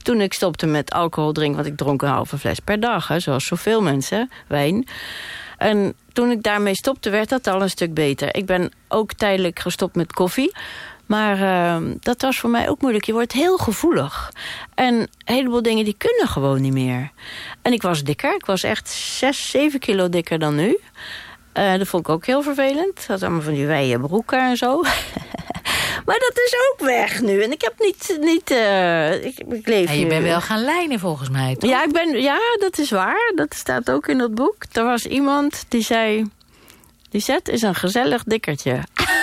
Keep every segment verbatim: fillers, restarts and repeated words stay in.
Toen ik stopte met alcohol drinken, want ik dronk een halve fles per dag, hè, zoals zoveel mensen, wijn. En toen ik daarmee stopte, werd dat al een stuk beter. Ik ben ook tijdelijk gestopt met koffie. Maar uh, dat was voor mij ook moeilijk. Je wordt heel gevoelig. En een heleboel dingen die kunnen gewoon niet meer. En ik was dikker. Ik was echt zes, zeven kilo dikker dan nu. Uh, dat vond ik ook heel vervelend. Dat had allemaal van die wijde broeken en zo. Maar dat is ook weg nu. En ik heb niet... niet uh, ik, ik leef en je nu. bent wel gaan lijnen volgens mij, toch? Ja, ik ben, ja, dat is waar. Dat staat ook in dat boek. Er was iemand die zei... Lisette is een gezellig dikkertje.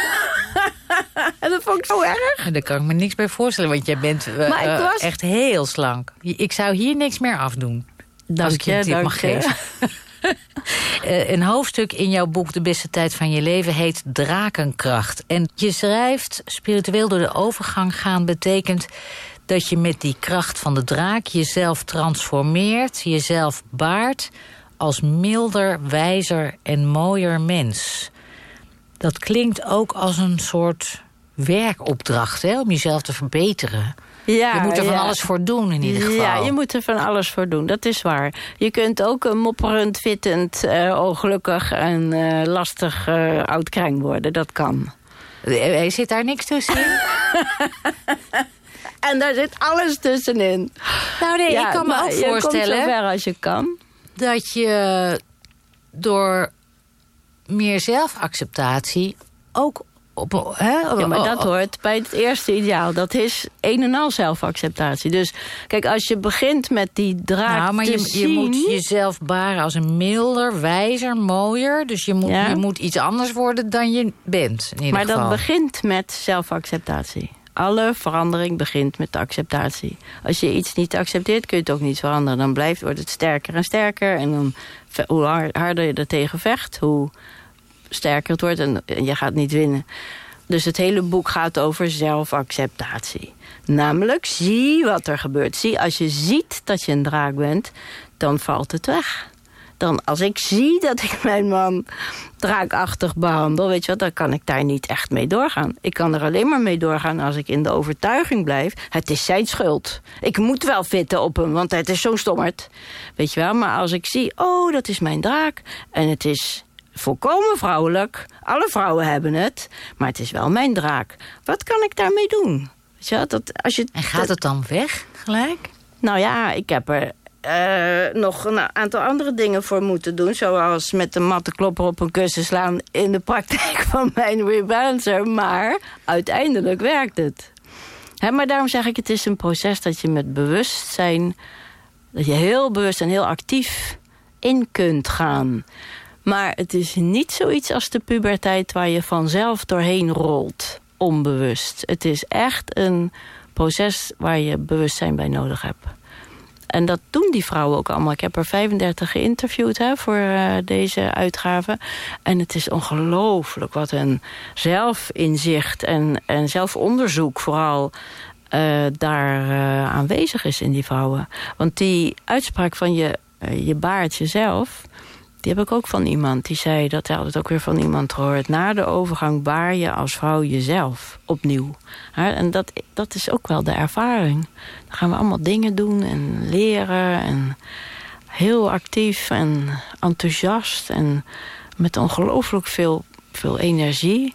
En dat vond ik zo erg. Daar kan ik me niks bij voorstellen, want jij bent uh, uh, was... echt heel slank. Ik zou hier niks meer afdoen. Dank als ik je een tip mag je. geven. uh, een hoofdstuk in jouw boek De Beste Tijd van Je Leven heet Drakenkracht. En je schrijft, spiritueel door de overgang gaan betekent dat je met die kracht van de draak jezelf transformeert, jezelf baart als milder, wijzer en mooier mens. Dat klinkt ook als een soort werkopdracht, hè, om jezelf te verbeteren. Ja, je moet er van ja. alles voor doen in ieder geval. Ja, je moet er van alles voor doen, dat is waar. Je kunt ook een mopperend, wittend, uh, ongelukkig en uh, lastig uh, oud kreng worden. Dat kan. Er zit daar niks tussenin? En daar zit alles tussenin. Nou nee, ja, ik kan me ook je voorstellen... Je komt zo ver als je kan. Dat je door meer zelfacceptatie ook... Op, hè? Ja, maar dat hoort bij het eerste ideaal. Dat is een en al zelfacceptatie. Dus kijk, als je begint met die draak nou, maar te je, zien... je moet jezelf baren als een milder, wijzer, mooier. Dus je moet, ja. je moet iets anders worden dan je bent, in ieder maar geval. dat begint met zelfacceptatie. Alle verandering begint met de acceptatie. Als je iets niet accepteert, kun je het ook niet veranderen. Dan blijft, wordt het sterker en sterker. En dan, hoe harder je er tegen vecht, hoe sterker het wordt en je gaat niet winnen. Dus het hele boek gaat over zelfacceptatie. Namelijk, zie wat er gebeurt. Zie, als je ziet dat je een draak bent, dan valt het weg. Dan, als ik zie dat ik mijn man draakachtig behandel, weet je wat, dan kan ik daar niet echt mee doorgaan. Ik kan er alleen maar mee doorgaan als ik in de overtuiging blijf. Het is zijn schuld. Ik moet wel vitten op hem, want het is zo'n stommerd. Weet je wel, maar als ik zie, oh, dat is mijn draak. En het is volkomen vrouwelijk. Alle vrouwen hebben het. Maar het is wel mijn draak. Wat kan ik daarmee doen? Weet je, dat, als je, en gaat dat, het dan weg gelijk? Nou ja, ik heb er uh, nog een aantal andere dingen voor moeten doen. Zoals met de mattenklopper op een kussen slaan in de praktijk van mijn rebalancer. Maar uiteindelijk werkt het. He, maar daarom zeg ik, het is een proces dat je met bewustzijn, dat je heel bewust en heel actief in kunt gaan. Maar het is niet zoiets als de puberteit waar je vanzelf doorheen rolt, onbewust. Het is echt een proces waar je bewustzijn bij nodig hebt. En dat doen die vrouwen ook allemaal. Ik heb er vijfendertig geïnterviewd hè, voor uh, deze uitgave. En het is ongelooflijk wat een zelfinzicht en, en zelfonderzoek vooral uh, daar uh, aanwezig is in die vrouwen. Want die uitspraak van je, uh, je baart jezelf, die heb ik ook van iemand. Die zei, dat had het ook weer van iemand gehoord. Na de overgang baar je als vrouw jezelf opnieuw. En dat, dat is ook wel de ervaring. Dan gaan we allemaal dingen doen en leren. En heel actief en enthousiast. En met ongelooflijk veel, veel energie.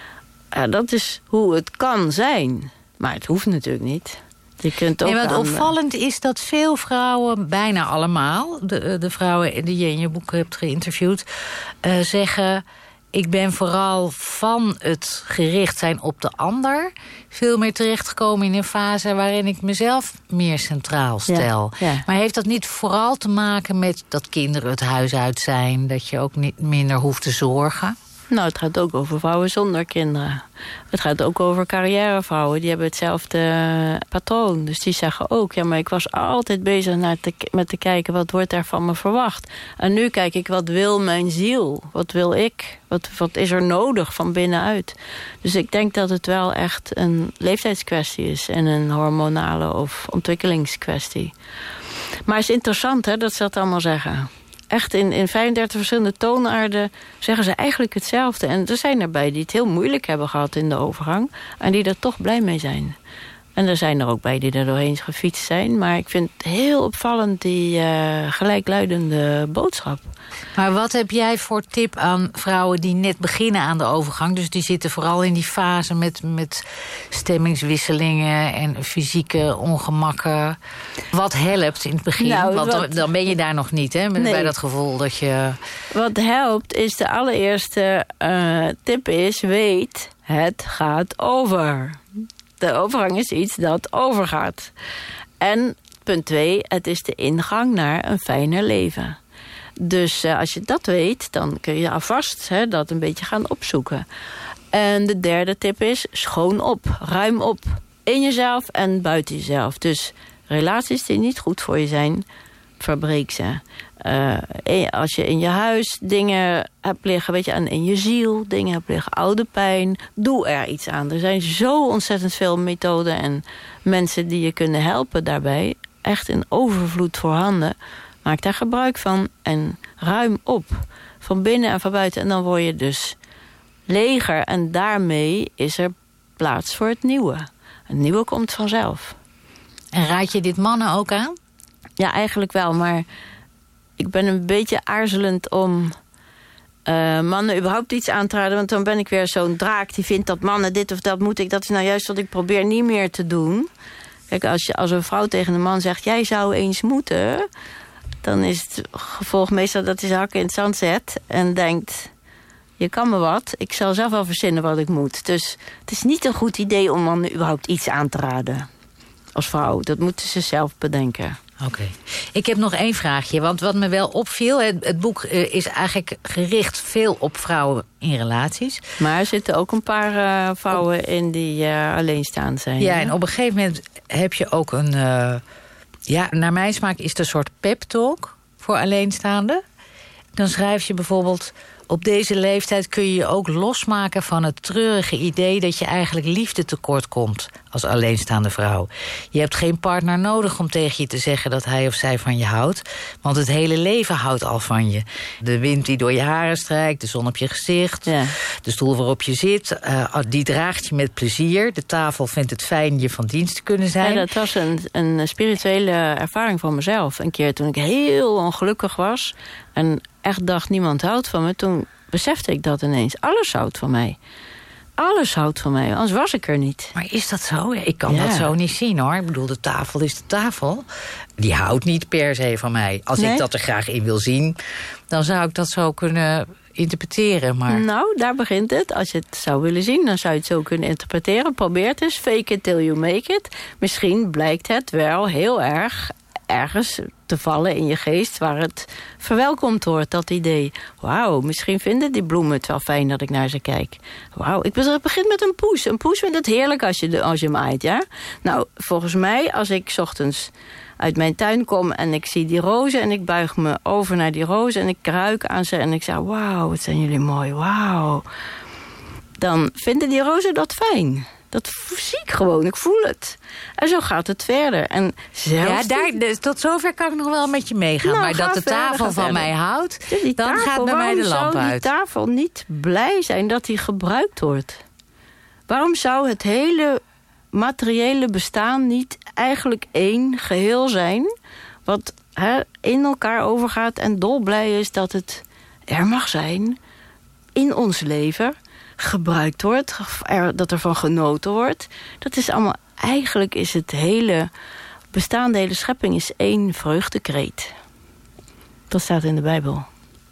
Dat is hoe het kan zijn. Maar het hoeft natuurlijk niet. Je kunt ook nee, wat aan, opvallend is dat veel vrouwen, bijna allemaal, de, de vrouwen die je in je boek hebt geïnterviewd, uh, zeggen, ik ben vooral van het gericht zijn op de ander veel meer terechtgekomen in een fase waarin ik mezelf meer centraal stel. Ja, ja. Maar heeft dat niet vooral te maken met dat kinderen het huis uit zijn, dat je ook niet minder hoeft te zorgen? Nou, het gaat ook over vrouwen zonder kinderen. Het gaat ook over carrièrevrouwen. Die hebben hetzelfde patroon. Dus die zeggen ook, ja, maar ik was altijd bezig naar te, met te kijken, wat wordt er van me verwacht? En nu kijk ik, wat wil mijn ziel? Wat wil ik? Wat, wat is er nodig van binnenuit? Dus ik denk dat het wel echt een leeftijdskwestie is en een hormonale of ontwikkelingskwestie. Maar het is interessant, hè, dat ze dat allemaal zeggen. Echt in, in vijfendertig verschillende toonaarden zeggen ze eigenlijk hetzelfde. En er zijn erbij die het heel moeilijk hebben gehad in de overgang. En die er toch blij mee zijn. En er zijn er ook bij die er doorheen gefietst zijn. Maar ik vind het heel opvallend, die uh, gelijkluidende boodschap. Maar wat heb jij voor tip aan vrouwen die net beginnen aan de overgang? Dus die zitten vooral in die fase met, met stemmingswisselingen en fysieke ongemakken. Wat helpt in het begin? Nou, Want wat... dan ben je daar nog niet, hè? Met, nee. Bij dat gevoel dat je... Wat helpt is de allereerste uh, tip is, weet, het gaat over. De overgang is iets dat overgaat. En punt twee, het is de ingang naar een fijner leven. Dus uh, als je dat weet, dan kun je alvast hè, dat een beetje gaan opzoeken. En de derde tip is, schoon op, ruim op. In jezelf en buiten jezelf. Dus relaties die niet goed voor je zijn, verbreek ze. Uh, als je in je huis dingen hebt liggen, weet je, en in je ziel dingen hebt liggen, oude pijn, doe er iets aan. Er zijn zo ontzettend veel methoden en mensen die je kunnen helpen daarbij. Echt in overvloed voorhanden. Maak daar gebruik van en ruim op. Van binnen en van buiten. En dan word je dus leger. En daarmee is er plaats voor het nieuwe. Het nieuwe komt vanzelf. En raad je dit mannen ook aan? Ja, eigenlijk wel. Maar ik ben een beetje aarzelend om uh, mannen überhaupt iets aan te raden. Want dan ben ik weer zo'n draak die vindt dat mannen dit of dat moet ik. Dat is nou juist wat ik probeer niet meer te doen. Kijk, als, je, als een vrouw tegen een man zegt, jij zou eens moeten, dan is het gevolg meestal dat hij zijn hakken in het zand zet en denkt, je kan me wat, ik zal zelf wel verzinnen wat ik moet. Dus het is niet een goed idee om mannen überhaupt iets aan te raden. Als vrouw, dat moeten ze zelf bedenken. Oké. Okay. Ik heb nog één vraagje, want wat me wel opviel, het, het boek uh, is eigenlijk gericht veel op vrouwen in relaties. Maar er zitten ook een paar uh, vrouwen op... in die uh, alleenstaand zijn. Ja, hè? En op een gegeven moment heb je ook een, uh, ja, naar mijn smaak is het een soort pep talk voor alleenstaanden. Dan schrijf je bijvoorbeeld, op deze leeftijd kun je je ook losmaken van het treurige idee dat je eigenlijk liefde tekort komt als alleenstaande vrouw. Je hebt geen partner nodig om tegen je te zeggen dat hij of zij van je houdt, want het hele leven houdt al van je. De wind die door je haren strijkt, de zon op je gezicht, ja. De stoel waarop je zit, uh, die draagt je met plezier. De tafel vindt het fijn je van dienst te kunnen zijn. Ja, dat was een, een spirituele ervaring van mezelf. Een keer toen ik heel ongelukkig was en echt dacht niemand houdt van me, toen besefte ik dat ineens. Alles houdt van mij. Alles houdt van mij, anders was ik er niet. Maar is dat zo? Ik kan ja. dat zo niet zien, hoor. Ik bedoel, de tafel is de tafel. Die houdt niet per se van mij. Als nee? ik dat er graag in wil zien, dan zou ik dat zo kunnen interpreteren. Maar... Nou, daar begint het. Als je het zou willen zien, dan zou je het zo kunnen interpreteren. Probeer het eens. Fake it till you make it. Misschien blijkt het wel heel erg ergens te vallen in je geest waar het verwelkomd wordt, dat idee. Wauw, misschien vinden die bloemen het wel fijn dat ik naar ze kijk. Wauw, ik begin met een poes. Een poes vindt het heerlijk als je, de, als je hem aait, ja? Nou, volgens mij, als ik 's ochtends uit mijn tuin kom en ik zie die rozen en ik buig me over naar die rozen en ik ruik aan ze en ik zeg, wauw, wat zijn jullie mooi, wauw. Dan vinden die rozen dat fijn. Dat zie ik gewoon, ik voel het. En zo gaat het verder. En ja, daar, dus tot zover kan ik nog wel met je meegaan. Nou, maar dat de tafel verder, van mij houdt, dan tafel, gaat bij mij de lamp uit. Waarom zou die tafel niet blij zijn dat die gebruikt wordt? Waarom zou het hele materiële bestaan niet eigenlijk één geheel zijn, wat hè, in elkaar overgaat en dolblij is dat het er mag zijn in ons leven, gebruikt wordt, dat er van genoten wordt. Dat is allemaal, eigenlijk is het hele bestaan, de hele schepping is één vreugdekreet. Dat staat in de Bijbel.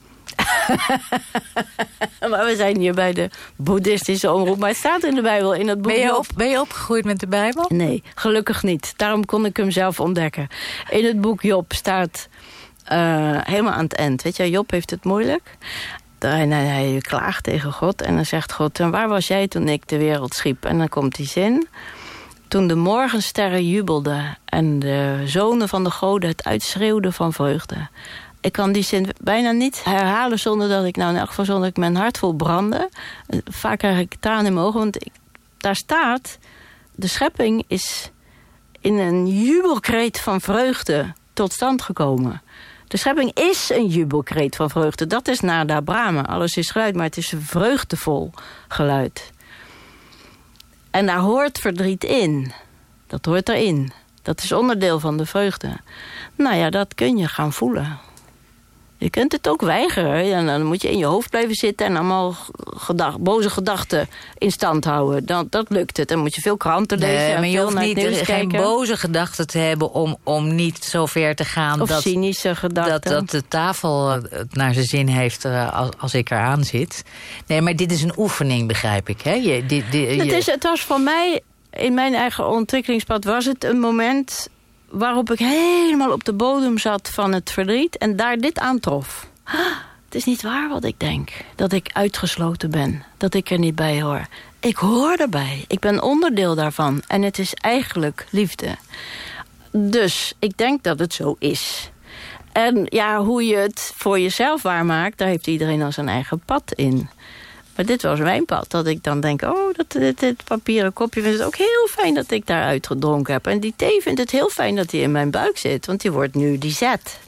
Maar we zijn hier bij de boeddhistische omroep. Maar het staat in de Bijbel, in het boek ben je, Job. op, ben je opgegroeid met de Bijbel? Nee, gelukkig niet. Daarom kon ik hem zelf ontdekken. In het boek Job staat uh, helemaal aan het eind. Weet je, Job heeft het moeilijk. En hij klaagt tegen God en dan zegt God, en waar was jij toen ik de wereld schiep? En dan komt die zin, toen de morgensterren jubelden en de zonen van de goden het uitschreeuwden van vreugde. Ik kan die zin bijna niet herhalen zonder dat ik, nou in elk geval zonder dat ik mijn hart vol brandde. Vaak krijg ik tranen in mijn ogen, want ik, daar staat, de schepping is in een jubelkreet van vreugde tot stand gekomen. De schepping is een jubelkreet van vreugde. Dat is Nada Brahma. Alles is geluid, maar het is een vreugdevol geluid. En daar hoort verdriet in. Dat hoort erin. Dat is onderdeel van de vreugde. Nou ja, dat kun je gaan voelen. Je kunt het ook weigeren. En dan moet je in je hoofd blijven zitten en allemaal gedacht, boze gedachten in stand houden. Dan, dat lukt het. Dan moet je veel kranten lezen. Nee, en maar je veel hoeft naar niet het nieuws geen kijken. boze gedachten te hebben om, om niet zo ver te gaan. Of dat, cynische gedachten. Dat, dat de tafel het naar zijn zin heeft uh, als, als ik eraan zit. Nee, maar dit is een oefening, begrijp ik. Hè? Je, dit, dit, je... Het, is, het was voor mij, in mijn eigen ontwikkelingspad, was het een moment waarop ik helemaal op de bodem zat van het verdriet en daar dit aantrof. Het is niet waar wat ik denk. Dat ik uitgesloten ben. Dat ik er niet bij hoor. Ik hoor erbij. Ik ben onderdeel daarvan. En het is eigenlijk liefde. Dus ik denk dat het zo is. En ja, hoe je het voor jezelf waarmaakt, daar heeft iedereen al zijn eigen pad in. Maar dit was mijn pad. Dat ik dan denk, oh, dat, dit, dit papieren kopje vindt het ook heel fijn dat ik daar uitgedronken heb. En die thee vindt het heel fijn dat die in mijn buik zit. Want die wordt nu die zet.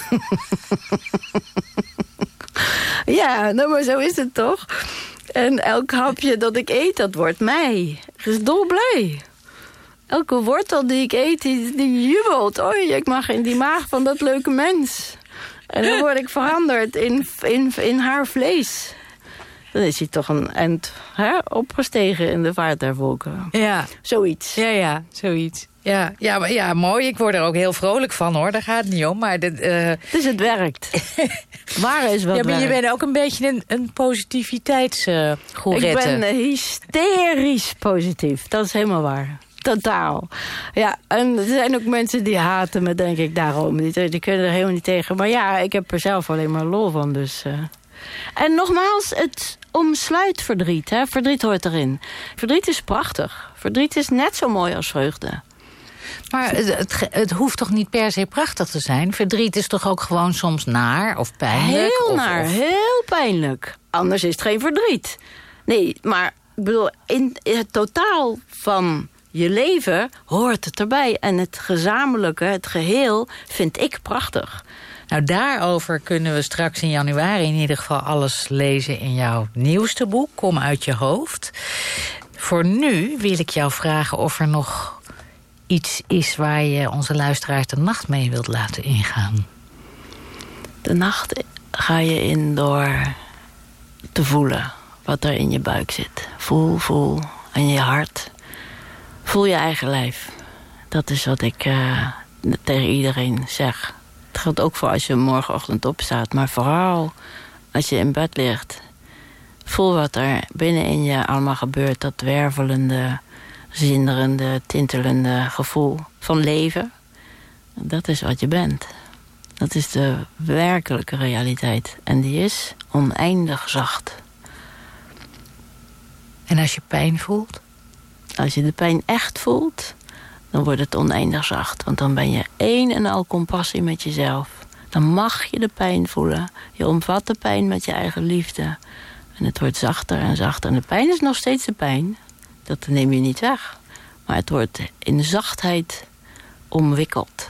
Ja, nou, maar zo is het toch? En elk hapje dat ik eet, dat wordt mij. Ik is dolblij. Elke wortel die ik eet, die, die jubelt. Oei, ik mag in die maag van dat leuke mens. En dan word ik veranderd in, in, in haar vlees. Dan is hij toch een eind hè, opgestegen in de vaart der volken. Ja. Zoiets. Ja, ja, zoiets. Ja, ja, maar ja, mooi. Ik word er ook heel vrolijk van, hoor. Daar gaat het niet om. Maar dit, uh... Dus het werkt. Waar is wat ja, maar werkt. je bent ook een beetje een, een positiviteitsgourette. Ik ben uh, hysterisch positief. Dat is helemaal waar. Totaal. Ja, en er zijn ook mensen die haten me, denk ik, daarom. Die, die kunnen er helemaal niet tegen. Maar ja, ik heb er zelf alleen maar lol van, dus... Uh... En nogmaals, het omsluit verdriet. Hè? Verdriet hoort erin. Verdriet is prachtig. Verdriet is net zo mooi als vreugde. Maar het, het, het hoeft toch niet per se prachtig te zijn? Verdriet is toch ook gewoon soms naar of pijnlijk? Heel of, naar, of... heel pijnlijk. Anders is het geen verdriet. Nee, maar ik bedoel, in het totaal van je leven hoort het erbij. En het gezamenlijke, het geheel, vind ik prachtig. Nou, daarover kunnen we straks in januari in ieder geval alles lezen in jouw nieuwste boek, Kom uit je hoofd. Voor nu wil ik jou vragen of er nog iets is waar je onze luisteraars de nacht mee wilt laten ingaan. De nacht ga je in door te voelen wat er in je buik zit. Voel, voel. En je hart. Voel je eigen lijf. Dat is wat ik uh, tegen iedereen zeg. Het geldt ook voor als je morgenochtend opstaat. Maar vooral als je in bed ligt. Voel wat er binnenin je allemaal gebeurt. Dat wervelende, zinderende, tintelende gevoel van leven. Dat is wat je bent. Dat is de werkelijke realiteit. En die is oneindig zacht. En als je pijn voelt? Als je de pijn echt voelt, dan wordt het oneindig zacht. Want dan ben je één en al compassie met jezelf. Dan mag je de pijn voelen. Je omvat de pijn met je eigen liefde. En het wordt zachter en zachter. En de pijn is nog steeds de pijn. Dat neem je niet weg. Maar het wordt in zachtheid omwikkeld.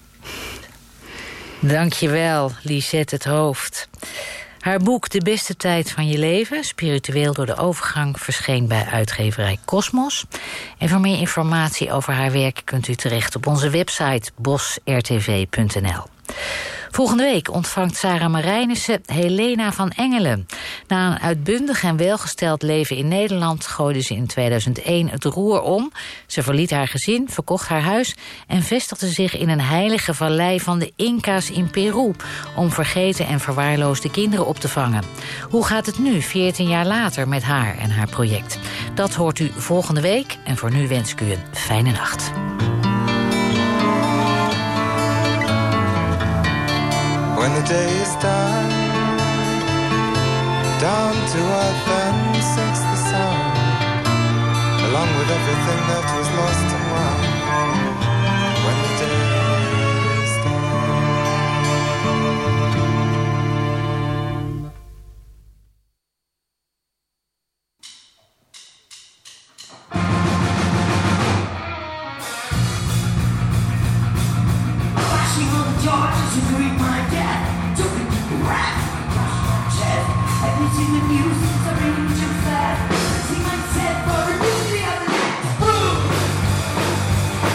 Dankjewel, Lisette het Hoofd. Haar boek De Beste Tijd van Je Leven, spiritueel door de overgang, verscheen bij uitgeverij Cosmos. En voor meer informatie over haar werk kunt u terecht op onze website bos r t v punt n l. Volgende week ontvangt Sarah Marijnissen Helena van Engelen. Na een uitbundig en welgesteld leven in Nederland gooide ze in tweeduizend één het roer om. Ze verliet haar gezin, verkocht haar huis en vestigde zich in een heilige vallei van de Inca's in Peru om vergeten en verwaarloosde kinderen op te vangen. Hoe gaat het nu, veertien jaar later, met haar en haar project? Dat hoort u volgende week en voor nu wens ik u een fijne nacht. When the day is done, down to earth and sinks the sun, along with everything that was lost and won. When the day is done. Flashing on the charges to greet my death. Wrath across my chest. Have you seen the news? It's a range of fat. See my set for a new the other night. Boom!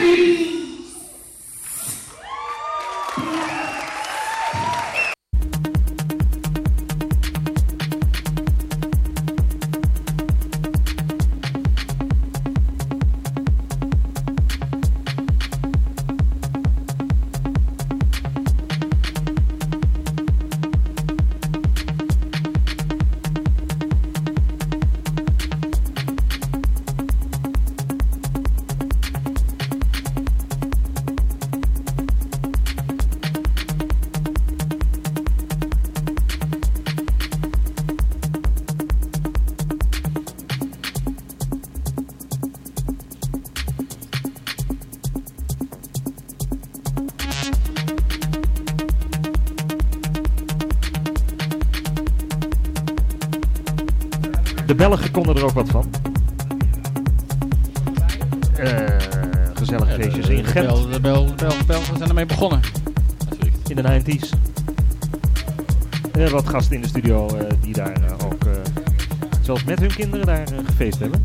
De Belgen konden er ook wat van. Uh, gezellige feestjes ja, de, in Gent. De, Bel, de, Bel, de, Bel, de Belgen zijn ermee begonnen. In de nineties. Er uh, wat gasten in de studio uh, die daar uh, ook, uh, zelfs met hun kinderen daar uh, gefeest hebben.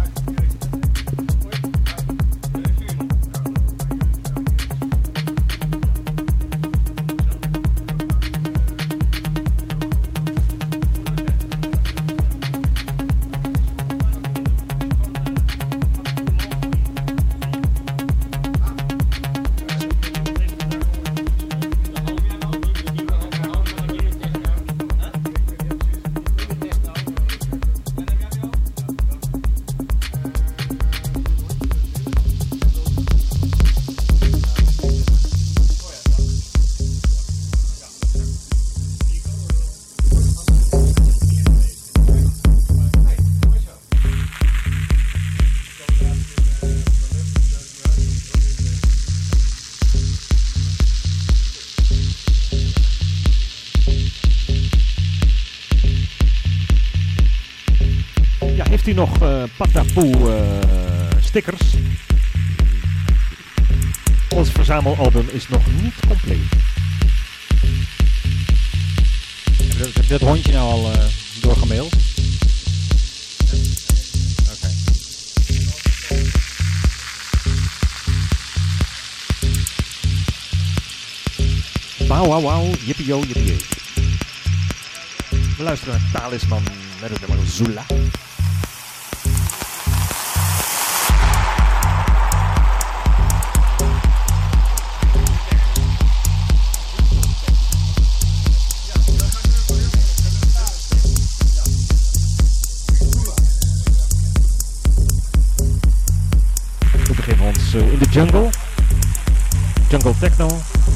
Heeft u nog uh, Patapoe uh, stickers? Ons verzamelalbum is nog niet compleet. Heb je dat hondje nou al uh, doorgemaild? Oké. Wauw, wauw, wauw, jippie yo, jippie yo. We luisteren naar Talisman met het nummer Zula. In de jungle, jungle techno,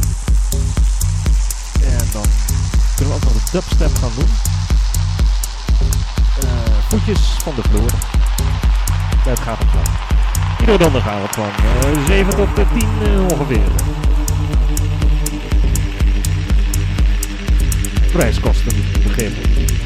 en dan kunnen we ook nog de dubstep gaan doen. Uh, voetjes van de vloer, dat gaat hem dan. Iedere donderdagavond van uh, zeven tot tien uh, ongeveer. Prijskosten begrepen.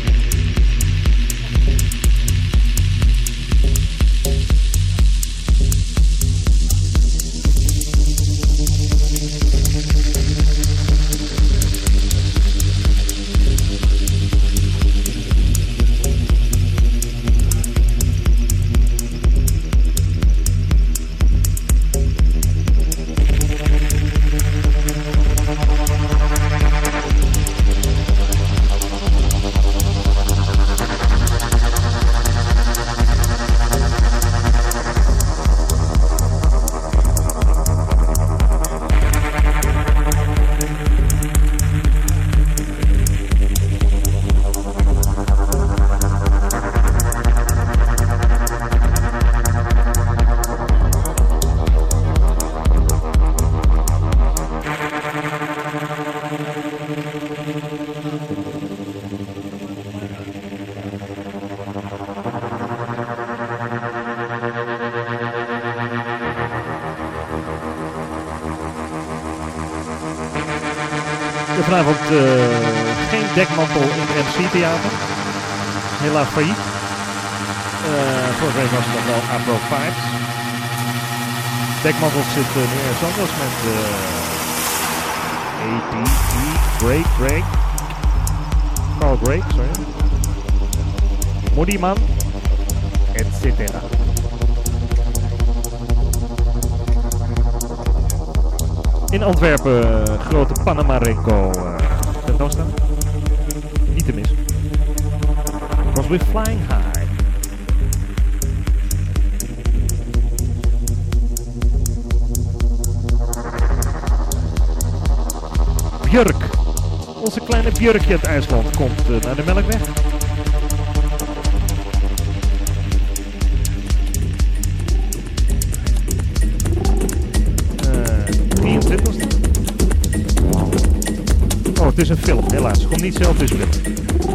Vanavond uh, geen dekmantel in het M C Theater. Helaas failliet. Uh, vorige week was het nog wel Afro Pipes. Dekmantel zit uh, nu ergens anders met uh, A P E, Greg, Greg. Carl Greg, sorry. Moody-man, et cetera. in Antwerpen uh, grote Panamarenko uh, tentoonstaan. Niet te missen. Was with Flying High. Björk. Onze kleine Björkje uit IJsland komt uh, naar de Melkweg. drieëntwintigste. Oh, het is een film, helaas. Komt niet zelf, het is een film.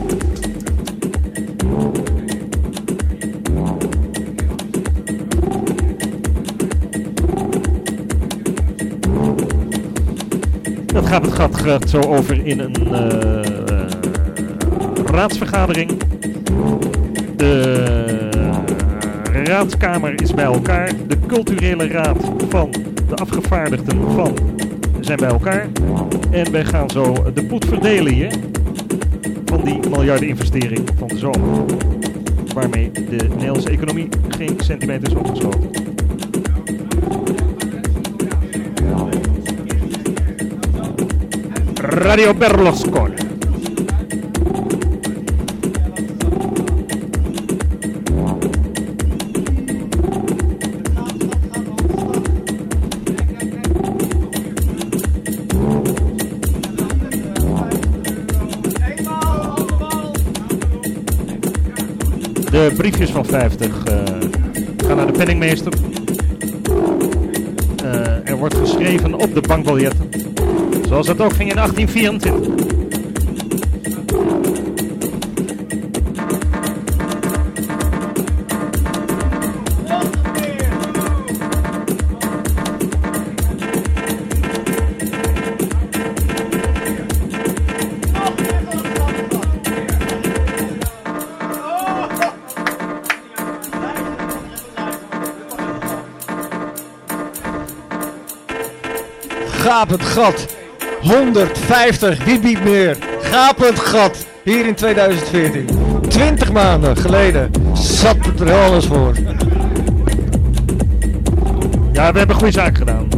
Dat gaat het gaat, gaat zo over in een uh, raadsvergadering. De raadskamer is bij elkaar. De culturele raad van de afgevaardigden van zijn bij elkaar. En wij gaan zo de poet verdelen hier. Van die miljardeninvestering van de zomer. Waarmee de Nederlandse economie geen centimeter is opgesloten. Radio Berlusconi. De briefjes van vijftig uh, gaan naar de penningmeester. Uh, er wordt geschreven op de bankbiljetten. Zoals dat ook ging in achttien vierentwintig. Gapend gat. honderdvijftig, wie biedt meer? Gapend gat. Hier in tweeduizend veertien. twintig maanden geleden zat het er alles voor. Ja, we hebben goede zaak gedaan.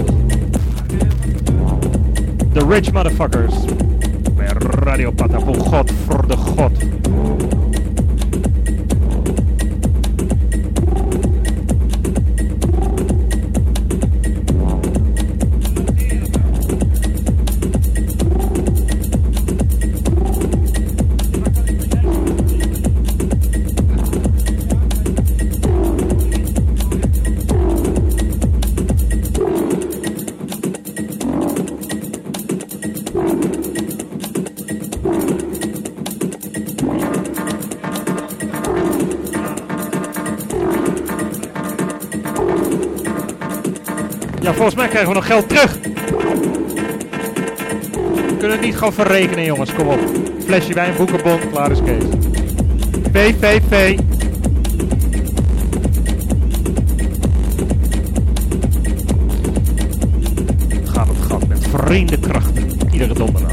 The Rich Motherfuckers. Bij Radio Patapo. God voor de God. Ja, volgens mij krijgen we nog geld terug. We kunnen het niet gewoon verrekenen, jongens. Kom op. Flesje wijn, boekenbon, klaar is Kees. V V V. Gaat het gat met vreemde krachten. Iedere donderdag.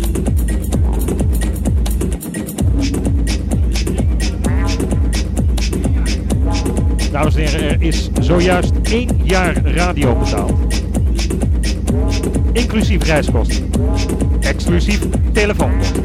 Dames en heren, er is zojuist één jaar radio betaald. Inclusief reiskosten. Exclusief telefoonkosten.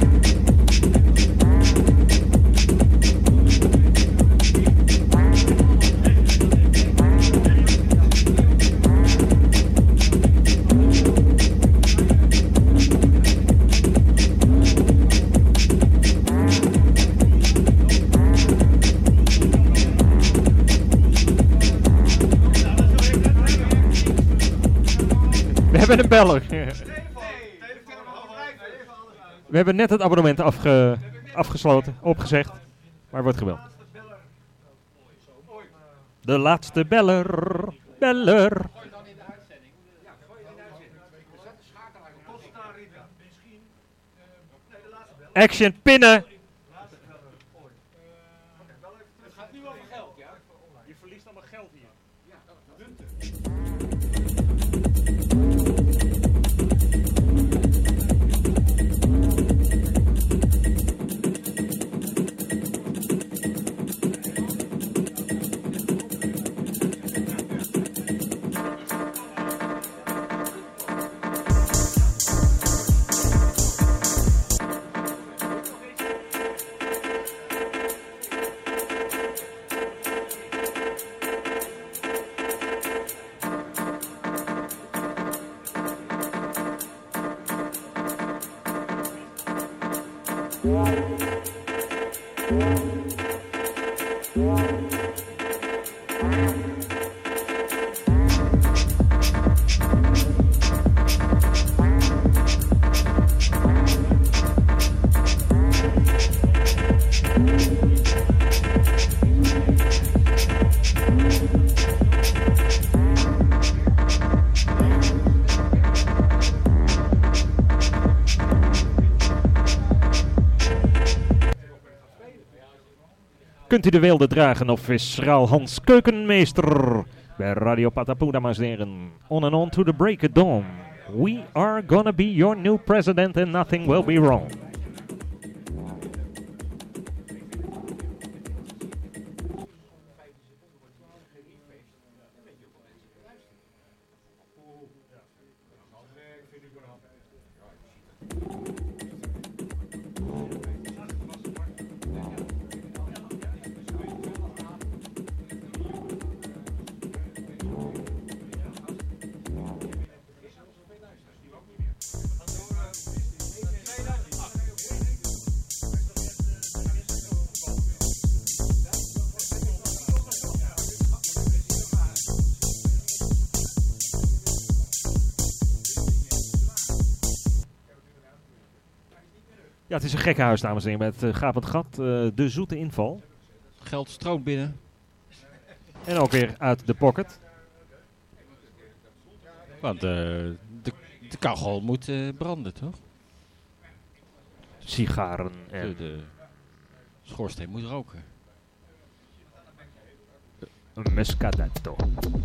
We hebben een beller. We hebben net het abonnement afge, afgesloten, opgezegd. Maar wordt gebeld. De laatste beller. Beller. Action pinnen. Het gaat nu over geld, ja? Je verliest allemaal geld hier. Kunt u de wilde dragen of is Raal Hans Keukenmeester bij Radio Patapoe, dames en heren. On and on to the break of dawn. We are gonna be your new president and nothing will be wrong. Ja, het is een gekke huis, dames en heren, met uh, gapend gat, uh, de zoete inval. Geld stroomt binnen. En ook weer uit de pocket. Want uh, de, de kachel moet uh, branden, toch? Sigaren en... De, de schoorsteen moet roken. Een Muscadetto.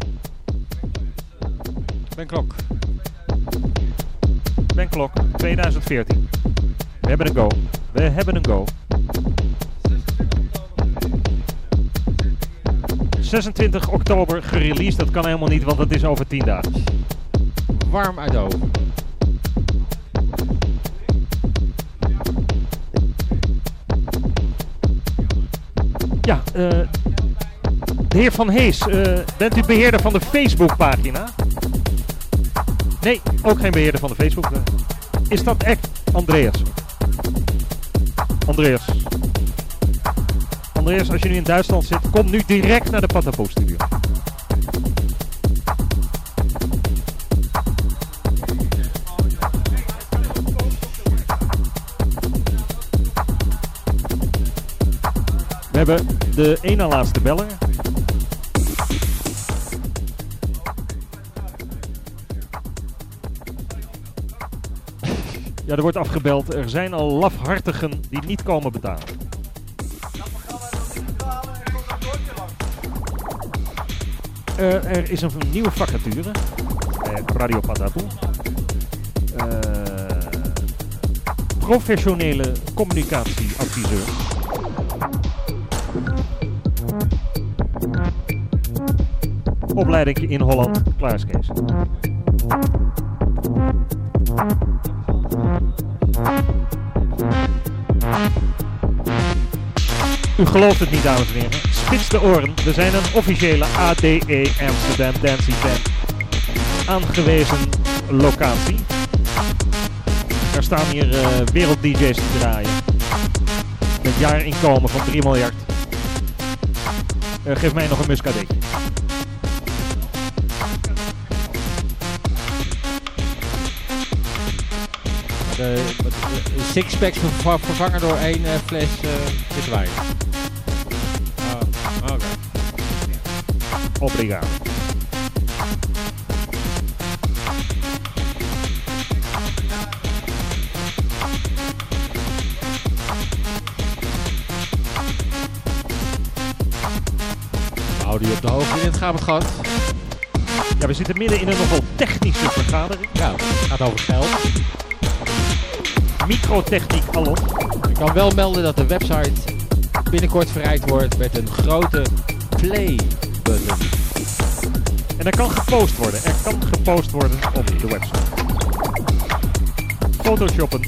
Ben Klok. Ben Klok, tweeduizend veertien. We hebben een go. We hebben een go. zesentwintig oktober gereleased. Dat kan helemaal niet, want het is over tien dagen. Warm uit de oven. Ja, uh, de heer Van Hees, uh, bent u beheerder van de Facebookpagina? Nee, ook geen beheerder van de Facebook. Uh, is dat echt Andreas? Andreas. Andreas, als je nu in Duitsland zit, kom nu direct naar de Patapoe studio. We hebben de ene laatste beller. Ja, er wordt afgebeld. Er zijn al lafhartigen die niet komen betalen. Uh, er is een nieuwe vacature bij Radio Patapoe. Uh, professionele communicatieadviseur. Opleiding in Holland, klaar is Kees. U gelooft het niet, dames en heren. Spits de oren. We zijn een officiële A D E Amsterdam Dancing Band aangewezen locatie. Er staan hier uh, wereld-D J's te draaien. Met jaarinkomen van drie miljard. Uh, geef mij nog een muscadetje. De, de sixpacks verva vervangen door één uh, fles uh, witte wijn. Oh, oké. Okay. Obrigado. Houden je op de hoogte in het gapend gat. Ja, we zitten midden in een nogal technische vergadering. Ja, het gaat over geld. Microtechniek alom. Ik kan wel melden dat de website binnenkort verrijkt wordt met een grote play-button. En er kan gepost worden. Er kan gepost worden op de website. Photoshoppen.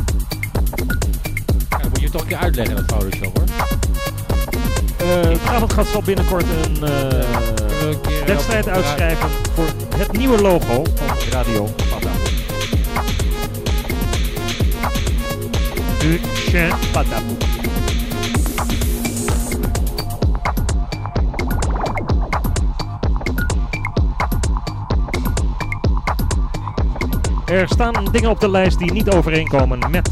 Ja, moet je toch een keer uitleggen, dat Photoshop, hoor. Uh, het avondgat zal binnenkort een, uh, een keer wedstrijd uitschrijven voor het nieuwe logo van Radio Patapoe. du Chien Patapou. Er staan dingen op de lijst die niet overeenkomen met.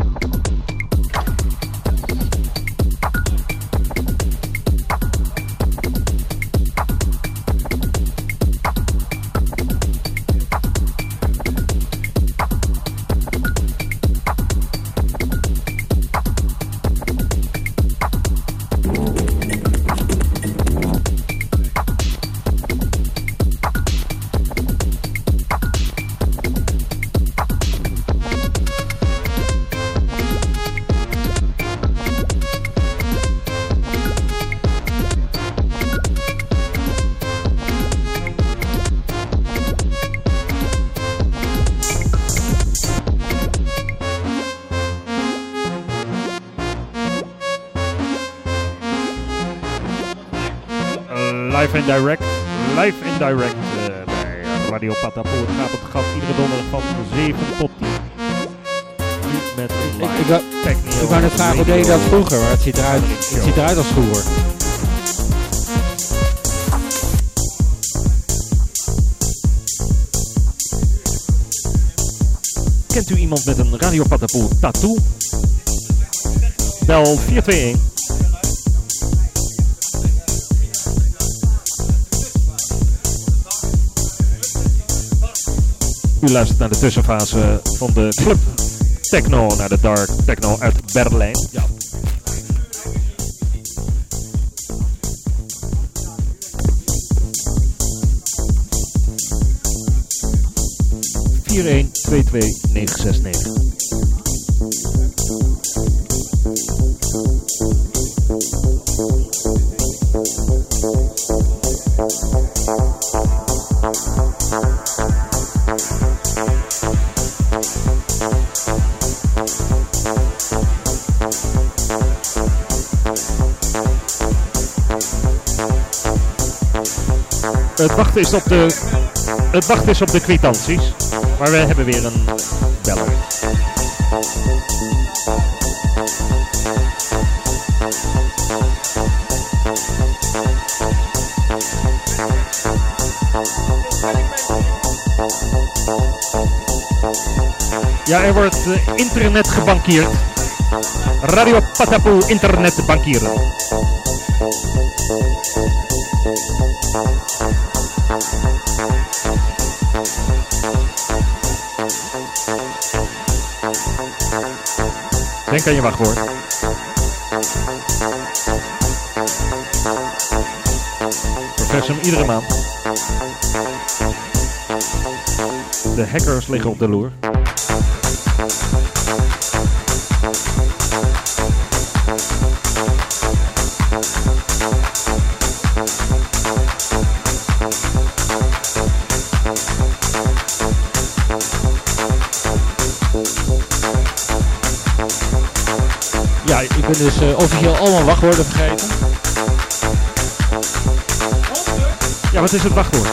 Live and direct, live and direct uh, bij Radio Patapou. Het gaat op het gat iedere donderdag van zeven tot tien. Nu met een live Ik, ik, wou, ik wou net vragen, hoe deed je dat vroeger? Maar het ziet eruit, het ziet eruit als vroeger. Kent u iemand met een Radio Patapou tattoo? Bel vier twee een. U luistert naar de tussenfase van de Club Techno, naar de Dark Techno uit Berlijn. Ja. vier een twee twee negen zes negen. Het wachten is op de, het wachten is op de kwitanties, maar we hebben weer een beller. Ja, er wordt uh, internet gebankierd. Radio Patapou internet bankieren. Denk aan je wachtwoord. Ververs hem iedere maand. De hackers liggen op de loer. Ja, ik ben dus uh, officieel allemaal wachtwoorden vergeten. Ja, wat is het wachtwoord?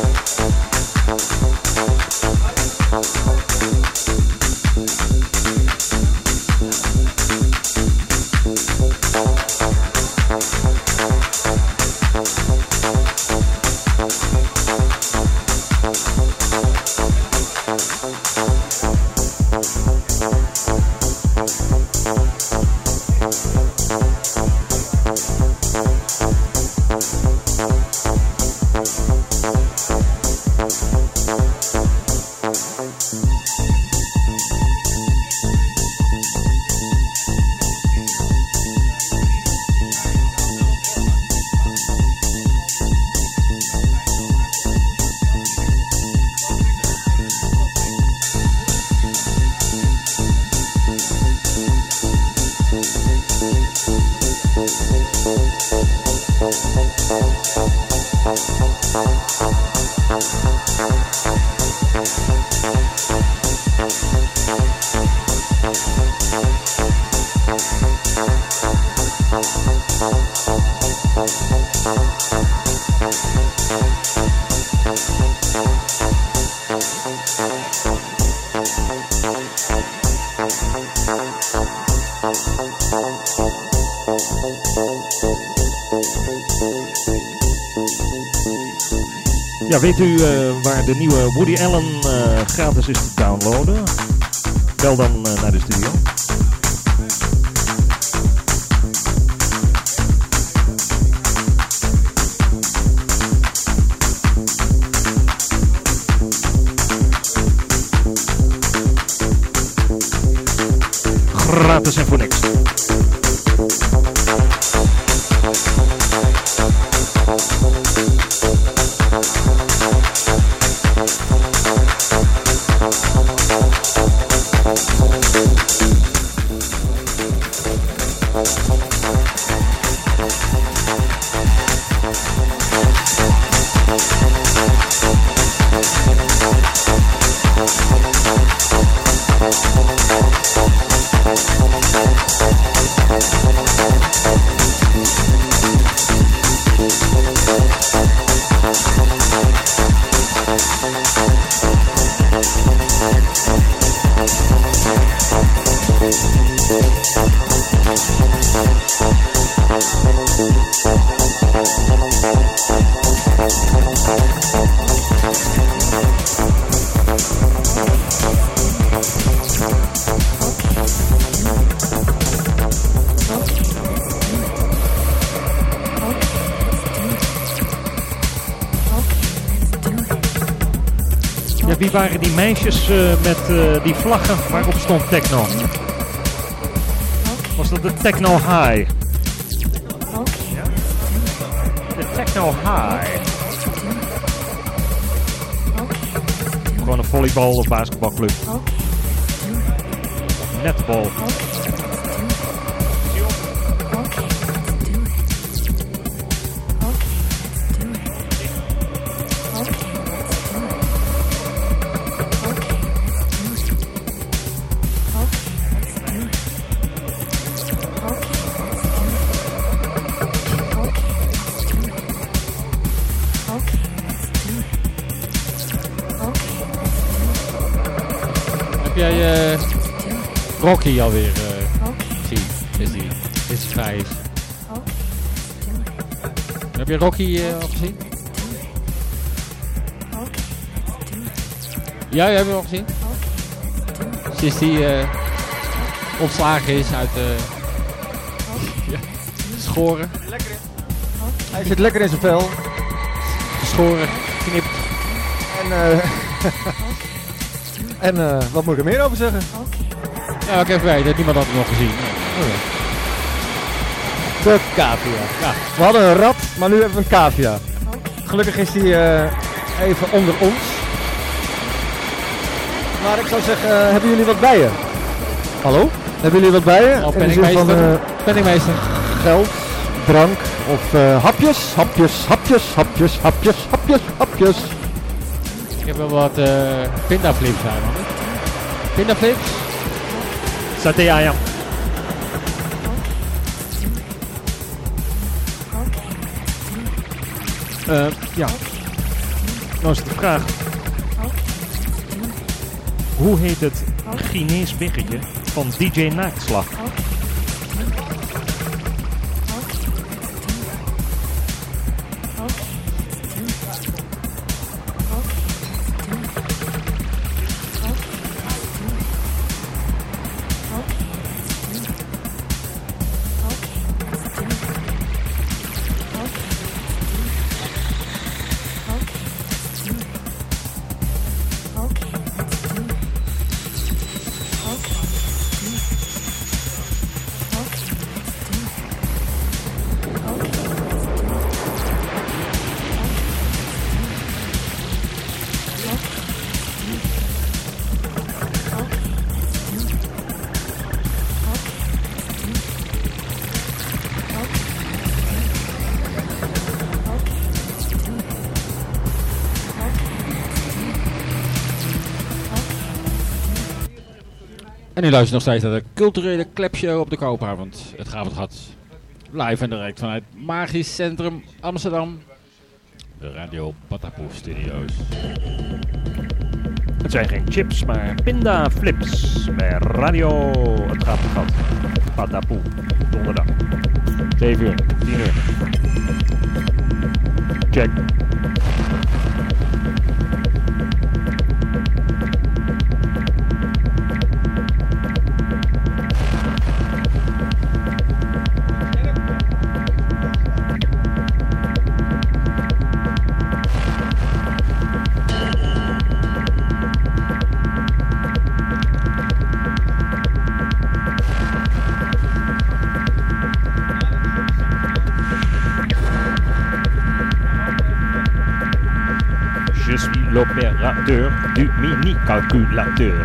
Ja, weet u uh, waar de nieuwe Woody Allen uh, gratis is te downloaden? Bel dan uh, naar de studio. Gratis en voor niks. Wie waren die meisjes uh, met uh, die vlaggen waarop stond techno? Was dat de Techno High? Ja? De Techno High. Gewoon een volleybal- of basketbalclub. Netbal. Jij uh, Rocky alweer uh, zien? Is die, is die vijf? Heb je Rocky uh, al gezien? Ja, jij hebt hem al gezien? Sinds die uh, ontslagen is uit de uh, ja, schoren. Hij zit lekker in zijn vel. Schoren, knipt. En eh... Uh, En uh, wat moet ik er meer over zeggen? Ja, ik even weten, niemand had het nog gezien. Oh, ja. De cavia. Ja. We hadden een rat, maar nu hebben we een cavia. Gelukkig is die uh, even onder ons. Maar ik zou zeggen, uh, hebben jullie wat bij je? Hallo? Hebben jullie wat bij je? Oh, penningmeester. Van, uh, penningmeester. Geld, drank of uh, hapjes, hapjes, hapjes, hapjes, hapjes, hapjes, hapjes. Ik heb wel wat uh, pindaflips aan. Pindaflips? Saté ayam. Uh, ja. Nou is de vraag. Hoe heet het Chinees biggetje van D J Naaktslag? En u luistert nog steeds naar de culturele klepshow op de Koopavond. Het Gavengat. Live en direct vanuit Magisch Centrum Amsterdam. De Radio Patapoe Studios. Het zijn geen chips, maar pindaflips. Bij Radio Het Gavengat. Patapoe. Donderdag. zeven uur. tien uur. Check. Je suis l'opérateur du mini-calculateur.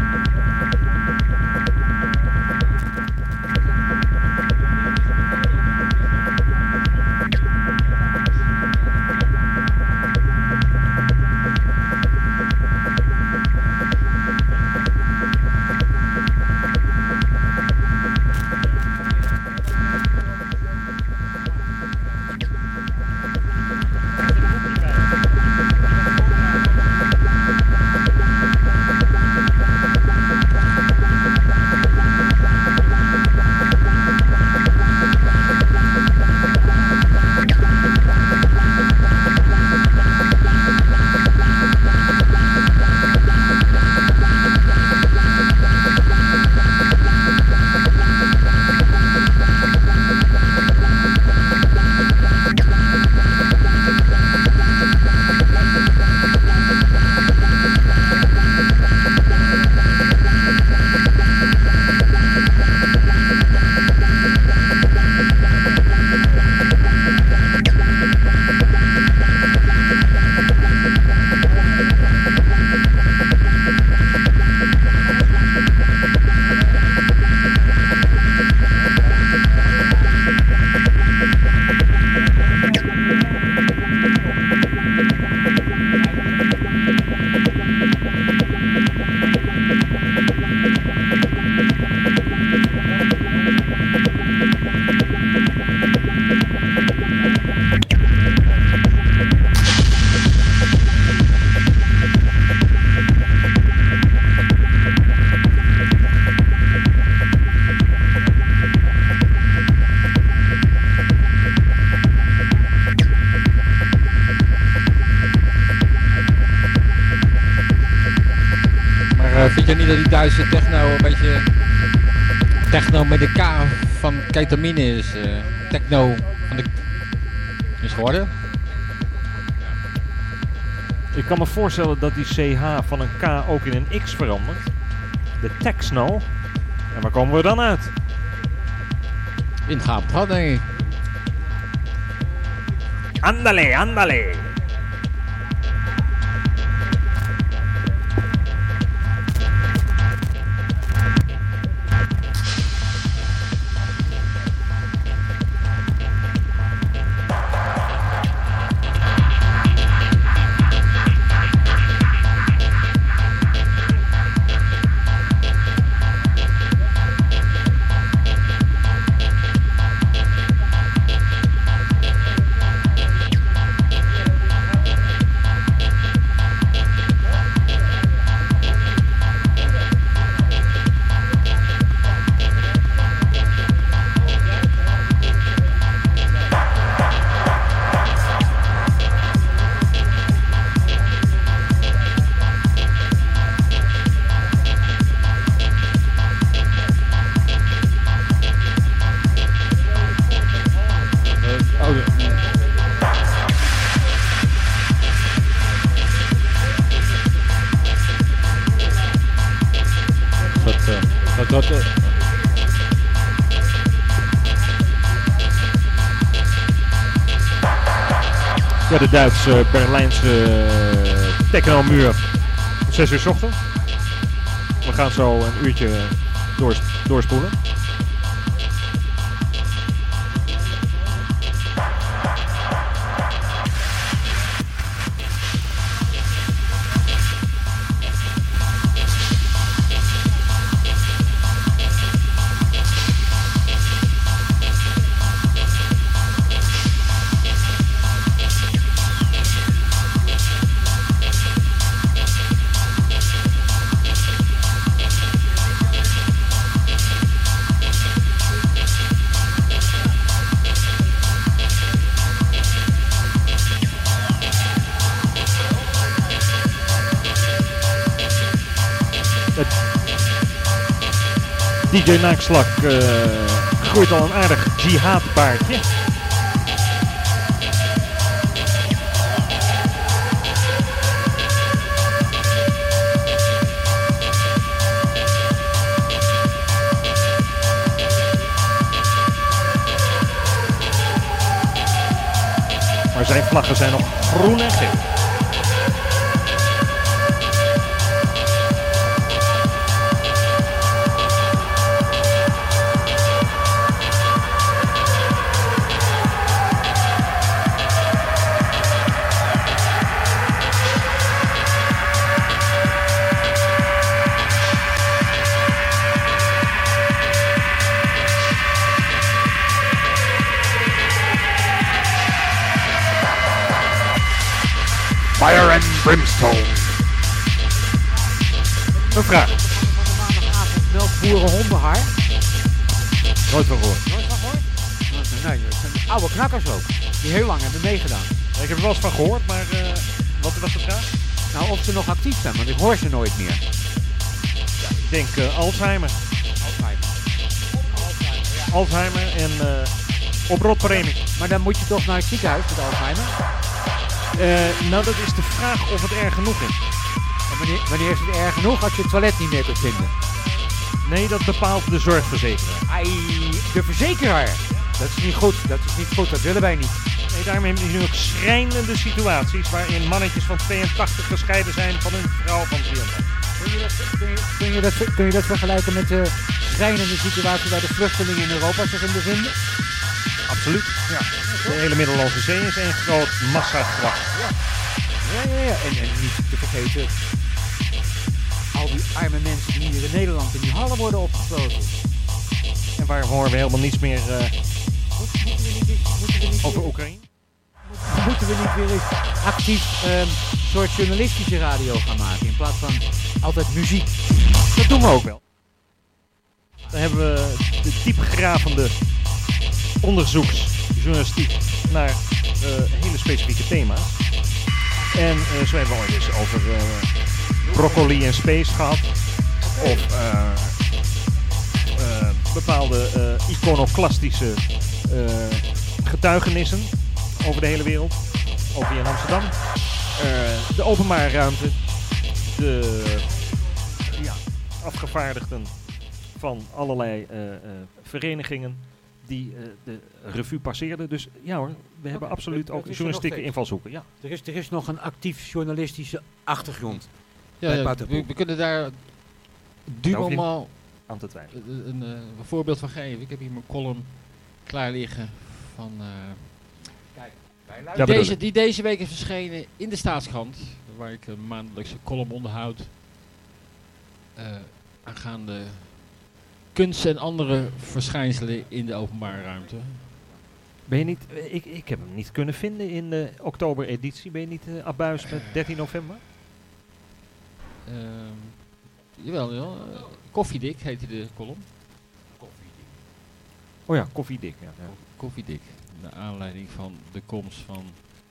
Vind je niet dat die Duitse techno een beetje techno met de K van ketamine is? Uh, techno van de is geworden? Ik kan me voorstellen dat die C H van een K ook in een X verandert. De techno. En waar komen we dan uit? In het Gaaptrad, denk ik. Andale, andale. Dat, uh... Ja, de Duitse Berlijnse uh, technomuur. zes uur 's ochtends. We gaan zo een uurtje doors, doorspoelen. D J Naakslak uh, groeit al een aardig jihadbaardje. Maar zijn vlaggen zijn nog groen en geel. Fire and Brimstone. Een vraag. Maandagavond melkboeren hondenhaar. Nooit van gehoord. Nooit van gehoord? Nee, dat zijn oude knakkers ook. Die heel lang hebben meegedaan. Ik heb er wel eens van gehoord, maar uh, wat was de vraag? Nou, of ze nog actief zijn, want ik hoor ze nooit meer. Ja, ik denk uh, Alzheimer. Alzheimer. Alzheimer, ja. Alzheimer en uh, oprotpremie. Maar dan moet je toch naar het ziekenhuis met Alzheimer? Uh, nou, dat is de vraag of het erg genoeg is. En wanneer, wanneer is het erg genoeg als je het toilet niet meer kunt vinden? Nee, dat bepaalt de zorgverzekeraar. Ai, de verzekeraar. Dat is niet goed, dat is niet goed, dat willen wij niet. Nee, daarmee hebben we nu ook schrijnende situaties waarin mannetjes van tweeëntachtig gescheiden zijn van hun vrouw van drieëntachtig. Kun je dat, kun je, kun je dat, kun je dat vergelijken met de schrijnende situatie waar de vluchtelingen in Europa zich in bevinden? Absoluut, ja. De hele Middellandse Zee is één groot massagraf. Ja, ja, ja. ja. En, en niet te vergeten al die arme mensen die hier in Nederland in die hallen worden opgesloten. En waar horen we helemaal niets meer uh, Moeten we niet, moeten we niet over weer, Oekraïne? moeten we niet weer eens actief een um, soort journalistische radio gaan maken in plaats van altijd muziek? Dat doen we ook wel. Dan hebben we de diepgravende onderzoeksjournalistiek naar uh, hele specifieke thema's. En uh, zo hebben we ooit eens over uh, broccoli en space gehad. Of uh, uh, bepaalde uh, iconoclastische uh, getuigenissen over de hele wereld. Ook hier in Amsterdam. Uh, de openbare ruimte. De ja, afgevaardigden van allerlei uh, uh, verenigingen die uh, de revue passeerden. Dus ja hoor, we hebben Oké, absoluut dat- ook dat is er journalistieke nog invalshoeken. Ja. Er is, er is nog een actief journalistische achtergrond. Ja, Bij ja, Paterpoel. we, we kunnen daar du Daar hoef je moment aan te twijfelen. een, een, een voorbeeld van geven. Ik heb hier mijn column klaar liggen van, uh, Ja, bedoel deze, ik. die deze week is verschenen in de Staatskrant, waar ik een maandelijkse column onderhoud uh, aangaande kunst en andere verschijnselen in de openbare ruimte. Ben je niet, ik, ik heb hem niet kunnen vinden in de oktober-editie. Ben je niet uh, abuis met dertien november? Uh, jawel, jawel. Uh, Koffiedik heette de column. Oh ja, koffiedik. Ja, ja. Koffiedik. Naar aanleiding van de komst van...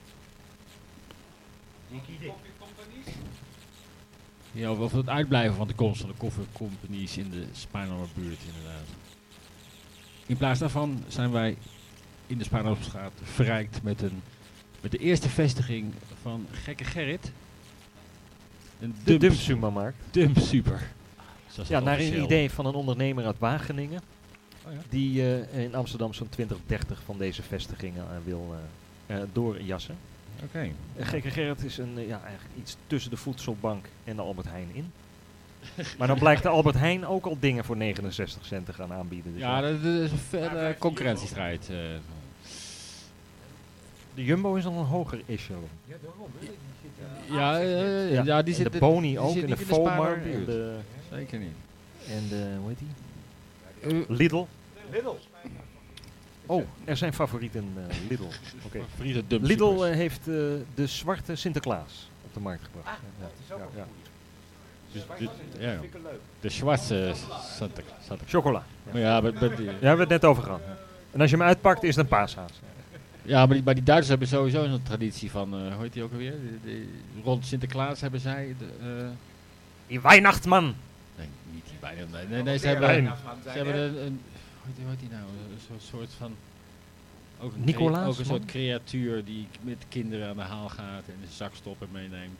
Ja, of het uitblijven van de komst van de koffiecompanies in de Spaarnomerbuurt inderdaad. In plaats daarvan zijn wij in de Spaarnomerstraat verrijkt met, een, met de eerste vestiging van Gekke Gerrit. Een De Dump-supermarkt. Dump super. Zoals Ja, het naar een officieel- idee van een ondernemer uit Wageningen. Oh ja. Die uh, in Amsterdam zo'n twintig, dertig van deze vestigingen uh, wil uh, uh, doorjassen. Oké. Uh, Gekke Gerrit is een, uh, ja, eigenlijk iets tussen de voedselbank en de Albert Heijn in. Maar dan blijkt de Albert Heijn ook al dingen voor negenenzestig cent te gaan aanbieden. Dus Ja, dat, dat is een verre concurrentiestrijd. Uh, de Jumbo is al een hoger echelon. ja, uh, ja, ja, die en zit de Boni ook, zit en de niet Fomar, en Spaarnomerbuurt. de, Zeker niet. en de, hoe heet die? Uh, Lidl. Oh, er zijn favorieten uh, Lidl. Oké. Favoriete dump Lidl supers. uh, heeft uh, de zwarte Sinterklaas op de markt gebracht. Ja, ja, ja. Dus de, ja, de zwarte Santa Santa Chocola. Maar ja, maar, maar die, Daar hebben we het net over gehad. En als je hem uitpakt is het een paashaas. ja, maar die, maar die Duitsers hebben sowieso een traditie van, uh, hoe heet die ook alweer? De, de, rond Sinterklaas hebben zij, de, uh, Die Weihnachtsman. nee, niet die bijna, nee, nee, nee, ze hebben, ze hebben een, een hoe heet die- hoe heet die nou, een soort, soort van, ook een, crea- Nicolaas, ook een soort man? creatuur die met kinderen aan de haal gaat en in zijn zak stopt en meeneemt.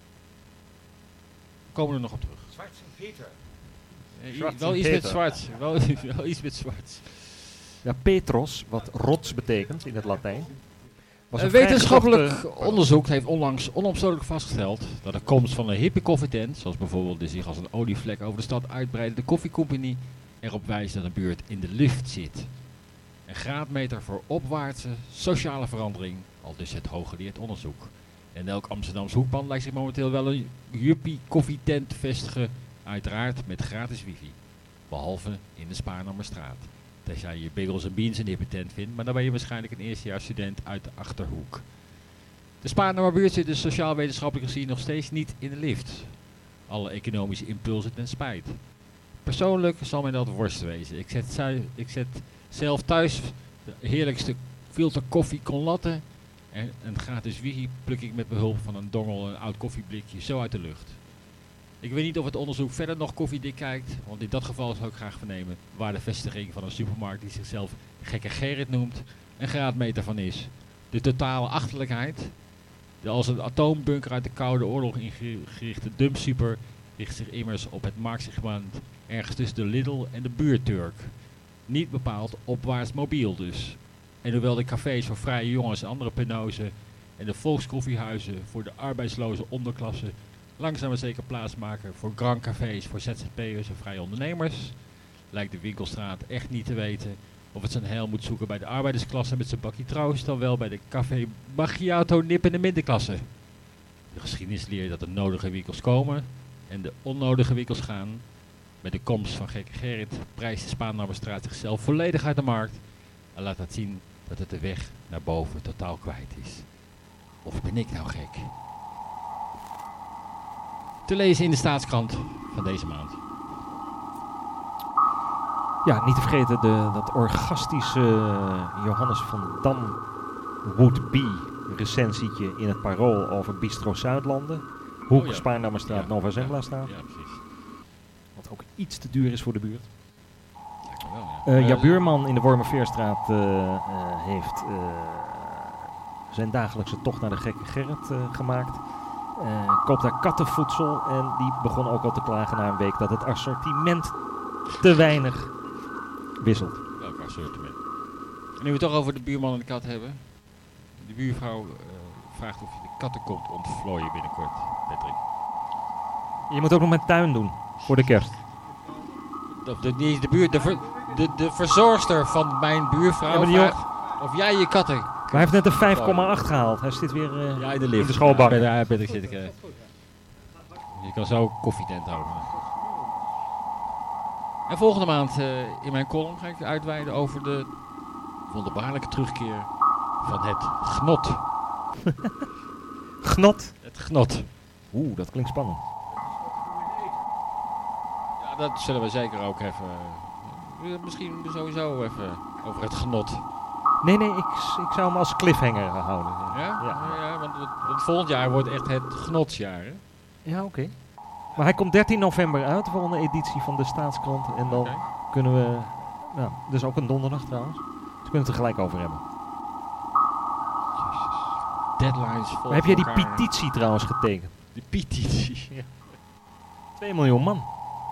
We komen er nog op terug. Zwart Peter. Eh, i- Zwart wel en iets met Peter. zwart. Wel, wel iets met zwart. Ja, Petros, wat rots betekent in het Latijn. Was Een vrij wetenschappelijk gezochte- onderzoek heeft onlangs onomstotelijk vastgesteld dat de komst van een hippe koffietent, zoals bijvoorbeeld de zich als een olievlek over de stad uitbreidende koffiecompagnie, erop wijst dat een buurt in de lift zit. Een graadmeter voor opwaartse sociale verandering, al dus het hooggeleerd onderzoek. En elk Amsterdams hoekpand lijkt zich momenteel wel een juppie koffietent te vestigen, uiteraard met gratis wifi. Behalve in de Spaarnomerstraat. Tenzij je bagels en beans een hippe tent vindt, maar dan ben je waarschijnlijk een eerstejaarsstudent uit de Achterhoek. De Spaarnummerbuurt zit dus sociaal-wetenschappelijk gezien nog steeds niet in de lift. Alle economische impulsen ten spijt. Persoonlijk zal mij dat worst wezen. Ik zet, zui- ik zet zelf thuis de heerlijkste filter koffie con latte. En een gratis wifi pluk ik met behulp van een dongel een oud koffieblikje zo uit de lucht. Ik weet niet of het onderzoek verder nog koffiedik kijkt, want in dat geval zou ik graag vernemen waar de vestiging van een supermarkt die zichzelf Gekke Gerrit noemt een graadmeter van is. De totale achterlijkheid, de als een atoombunker uit de Koude Oorlog ingerichte dumpsuper richt zich immers op het marktsegment ergens tussen de Lidl en de buurturk. Niet bepaald opwaarts mobiel dus. En hoewel de cafés voor vrije jongens en andere pennozen en de volkskoffiehuizen voor de arbeidsloze onderklasse langzaam maar zeker plaatsmaken voor grand cafés voor Z Z P'ers en vrije ondernemers, lijkt de winkelstraat echt niet te weten of het zijn heil moet zoeken bij de arbeidersklasse met zijn bakkie troost, dan wel bij de café macchiato nip in de middenklasse. De geschiedenis leert dat de nodige winkels komen en de onnodige winkels gaan. Met de komst van Gekke Gerrit prijst de Spaarnummerstraat zichzelf volledig uit de markt en laat dat zien dat het de weg naar boven totaal kwijt is. Of ben ik nou gek? Te lezen in de Staatskrant van deze maand. Ja, niet te vergeten de, dat orgastische uh, Johannes van Dam would be recensietje in het Parool over Bistro Zuidlanden. Hoek, Oh ja. Spaarnummerstraat, Ja, Nova ja, Zembla staat. Ja, precies. Wat ook iets te duur is voor de buurt. Lijkt me wel, ja. Uh, Eh, ja, buurman in de Wormerveerstraat uh, uh, heeft uh, zijn dagelijkse tocht naar de Gekke Gerrit uh, gemaakt. Uh, koopt daar kattenvoedsel en die begon ook al te klagen na een week dat het assortiment te weinig wisselt. Welk assortiment? En nu we het toch over de buurman en de kat hebben. De buurvrouw uh, vraagt of je de katten komt ontvlooien binnenkort, Patrick. Je moet ook nog mijn tuin doen voor de kerst. De, de, niet eens de, buur, de, ver, de, de verzorgster van mijn buurvrouw Ja, maar die vraagt of jij je katten... Maar hij heeft net een vijf komma acht gehaald. Hij zit weer uh, Ja, in de lift. in de schoolbak. Ja, ja, Patrick zit ik... Uh, je kan zo koffietent houden. En volgende maand uh, in mijn column ga ik uitweiden over de wonderbaarlijke terugkeer van het genot. Gnot. Het genot. Oeh, dat klinkt spannend. Ja, dat zullen we zeker ook even... Uh, misschien sowieso even over het genot. Nee, nee, ik, ik zou hem als cliffhanger houden. Ja? Ja, Ja, ja want het, het volgend jaar wordt echt het genotsjaar, hè? ja oké. Okay. Maar hij komt dertien november uit, de volgende editie van de Staatskrant. En dan Okay. kunnen we... Nou, dus ook een donderdag trouwens. Dus we kunnen het er gelijk over hebben. Jezus. Deadlines vol. Maar heb jij die petitie trouwens getekend? Die petitie? Ja. twee miljoen man.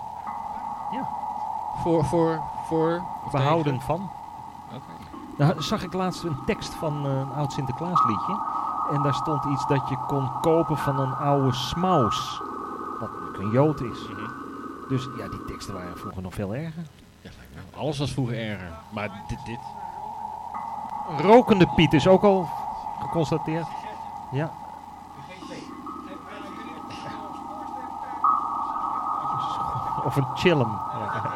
Voor, voor, voor... of Behouden tegen? van. Oké. Nou, zag ik laatst een tekst van uh, een oud Sinterklaasliedje. En daar stond iets dat je kon kopen van een oude smaus. Wat een Jood is. Mhm. Dus ja, die teksten waren vroeger nog veel erger. Ja, lijkt me. Alles was vroeger erger. Maar dit, dit... Rokende Piet is ook al geconstateerd. Ja. Of een chillum. Ja.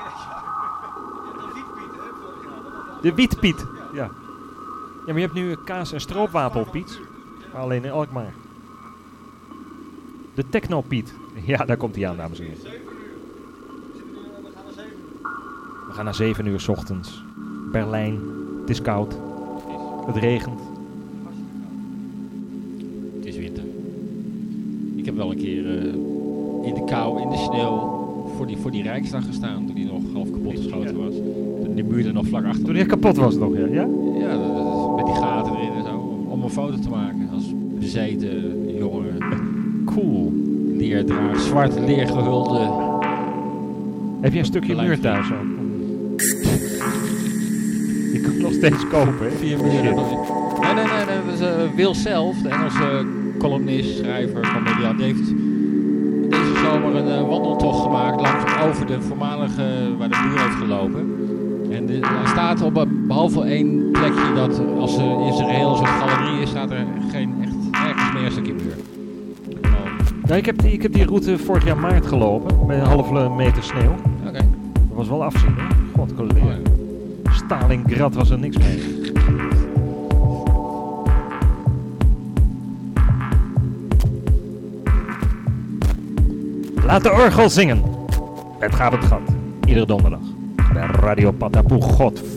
De Wietpiet. Ja. Ja, maar je hebt nu kaas- en stroopwafel-Piet. Maar alleen in Alkmaar. De Techno-Piet. Ja, daar komt hij aan, dames en heren. We gaan naar zeven uur 's ochtends. Berlijn. Het is koud. Het regent. Het is winter. Ik heb wel een keer uh, in de kou, in de sneeuw, voor die, voor die Rijksdag gestaan toen die nog half kapot geschoten was. Toen de muur er nog vlak achter. Toen hij kapot was nog, ja? Ja, Ja, dat- dat- met die gaten erin en zo. Om, om een foto te maken als bezeten jongen. Cool. Leerdrager, zwart leergehulde. Heb je een stukje Gelijk muur thuis ook? Je kunt het nog steeds kopen, hè? Vier muren. Nee, nee, nee, nee. Dat is uh, Will Self, de Engelse columnist, schrijver van Media. Die heeft deze zomer een uh, wandeltocht gemaakt langs over de voormalige, waar de muur heeft gelopen. En de, hij staat op een, behalve één plekje dat als uh, in zijn geheel een soort galerie is, staat er geen echt ergens meer een stukje muur. Oh, Nou, ik heb, die, ik heb die route vorig jaar maart gelopen, met een halve meter sneeuw. Oké. Dat was wel afzien, hè? God, Oh, collega. ja. Stalingrad was er niks mee. Laat de orgel zingen. Het gaat het gat. Iedere donderdag. Bij Radio Patapoe. God